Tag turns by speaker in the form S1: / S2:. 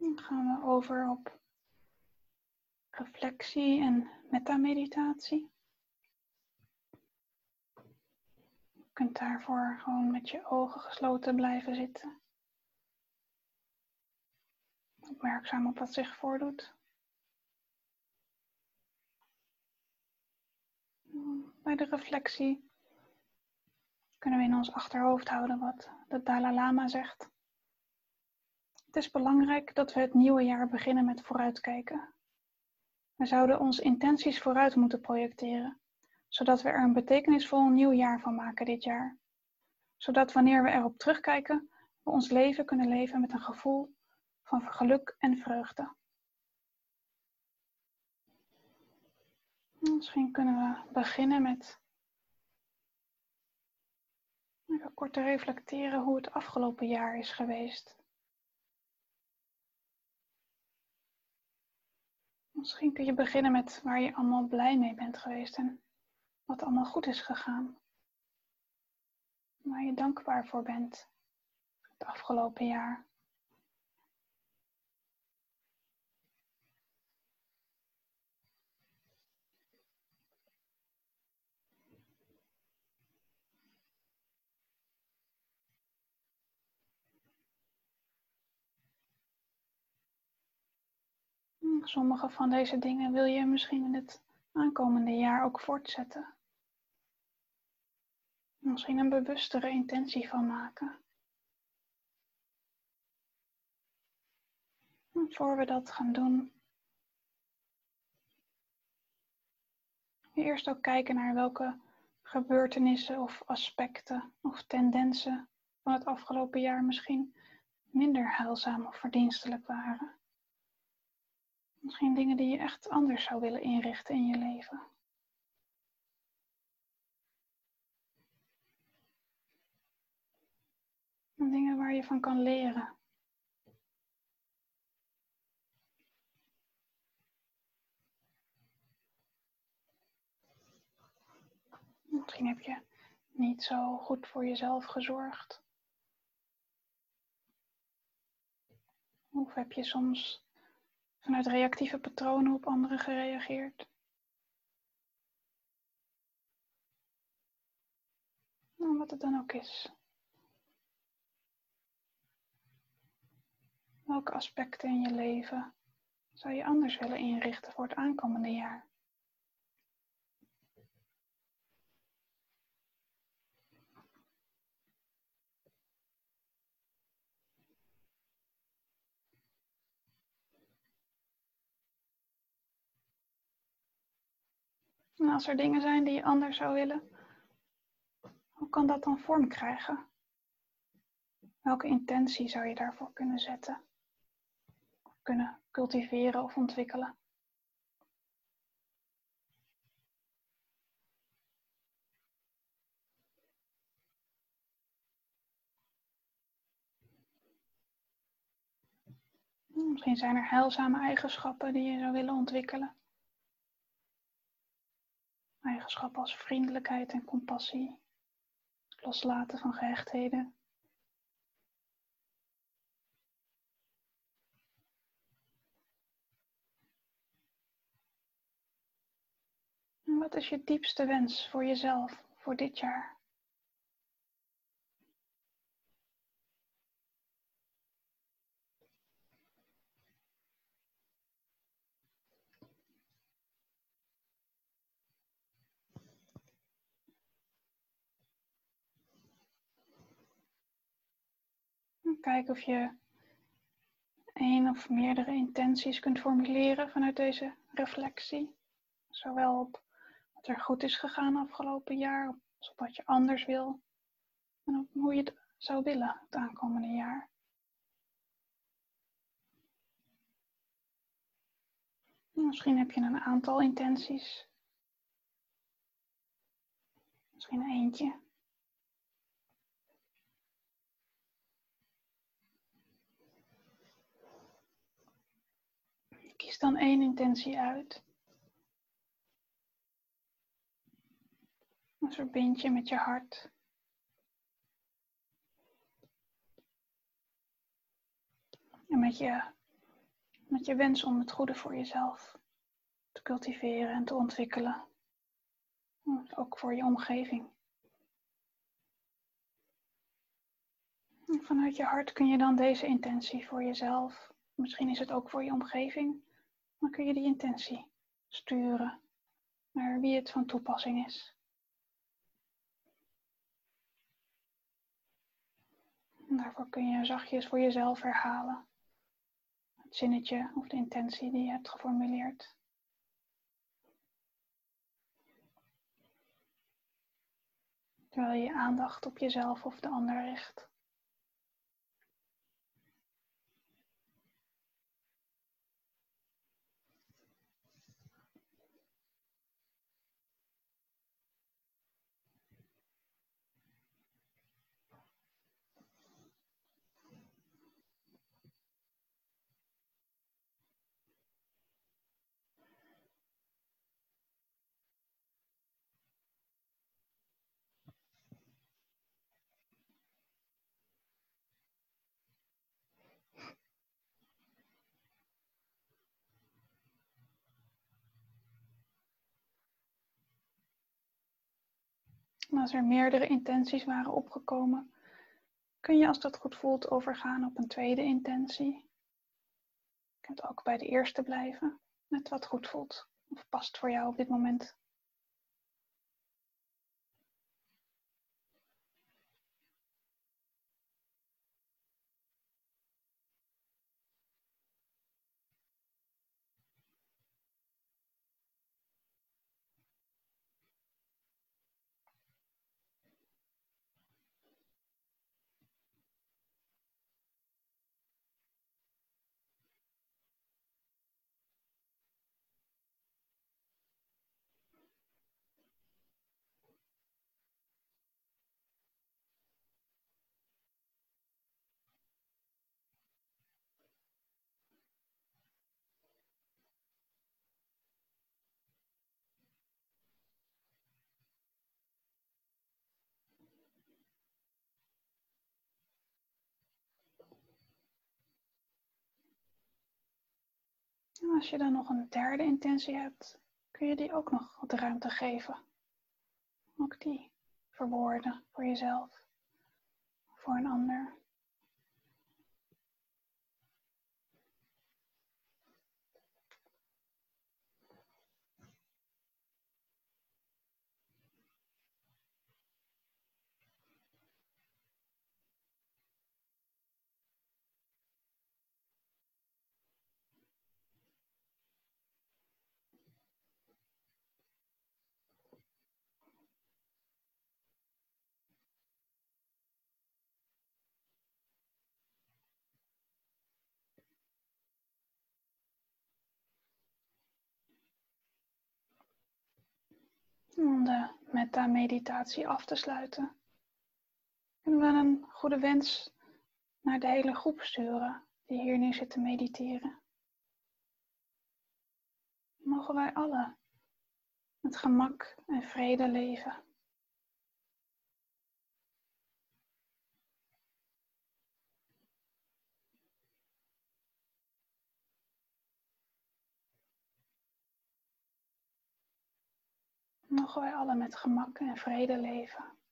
S1: Dan gaan we over op reflectie en metameditatie. Je kunt daarvoor gewoon met je ogen gesloten blijven zitten. Opmerkzaam op wat zich voordoet. Bij de reflectie kunnen we in ons achterhoofd houden wat de Dalai Lama zegt. Het is belangrijk dat we het nieuwe jaar beginnen met vooruitkijken. We zouden onze intenties vooruit moeten projecteren, zodat we er een betekenisvol nieuw jaar van maken dit jaar. Zodat wanneer we erop terugkijken, we ons leven kunnen leven met een gevoel van geluk en vreugde. Misschien kunnen we beginnen met even kort te reflecteren hoe het afgelopen jaar is geweest. Misschien kun je beginnen met waar je allemaal blij mee bent geweest en wat allemaal goed is gegaan. Waar je dankbaar voor bent het afgelopen jaar. Sommige van deze dingen wil je misschien in het aankomende jaar ook voortzetten. Misschien een bewustere intentie van maken. En voor we dat gaan doen, eerst ook kijken naar welke gebeurtenissen of aspecten of tendensen van het afgelopen jaar misschien minder heilzaam of verdienstelijk waren. Misschien dingen die je echt anders zou willen inrichten in je leven. En dingen waar je van kan leren. Misschien heb je niet zo goed voor jezelf gezorgd. Of heb je soms vanuit reactieve patronen op anderen gereageerd. Nou, wat het dan ook is. Welke aspecten in je leven zou je anders willen inrichten voor het aankomende jaar? En als er dingen zijn die je anders zou willen, hoe kan dat dan vorm krijgen? Welke intentie zou je daarvoor kunnen zetten? Kunnen cultiveren of ontwikkelen? Misschien zijn er heilzame eigenschappen die je zou willen ontwikkelen. Eigenschappen als vriendelijkheid en compassie. Loslaten van gehechtheden. En wat is je diepste wens voor jezelf voor dit jaar? Kijk of je één of meerdere intenties kunt formuleren vanuit deze reflectie. Zowel op wat er goed is gegaan afgelopen jaar, als op wat je anders wil. En op hoe je het zou willen het aankomende jaar. Misschien heb je een aantal intenties. Misschien eentje. Kies dan één intentie uit. En verbind je met je hart. En met je met je wens om het goede voor jezelf te cultiveren en te ontwikkelen. Ook voor je omgeving. En vanuit je hart kun je dan deze intentie voor jezelf, misschien is het ook voor je omgeving, dan kun je die intentie sturen naar wie het van toepassing is. En daarvoor kun je zachtjes voor jezelf herhalen. Het zinnetje of de intentie die je hebt geformuleerd. Terwijl je je aandacht op jezelf of de ander richt. En als er meerdere intenties waren opgekomen, kun je als dat goed voelt overgaan op een tweede intentie. Je kunt ook bij de eerste blijven, net wat goed voelt of past voor jou op dit moment. En als je dan nog een derde intentie hebt, kun je die ook nog wat ruimte geven. Ook die verwoorden voor jezelf, voor een ander. Om de metta-meditatie af te sluiten, kunnen we een goede wens naar de hele groep sturen die hier nu zit te mediteren. Mogen wij allen met gemak en vrede leven. Mogen wij allen met gemak en vrede leven.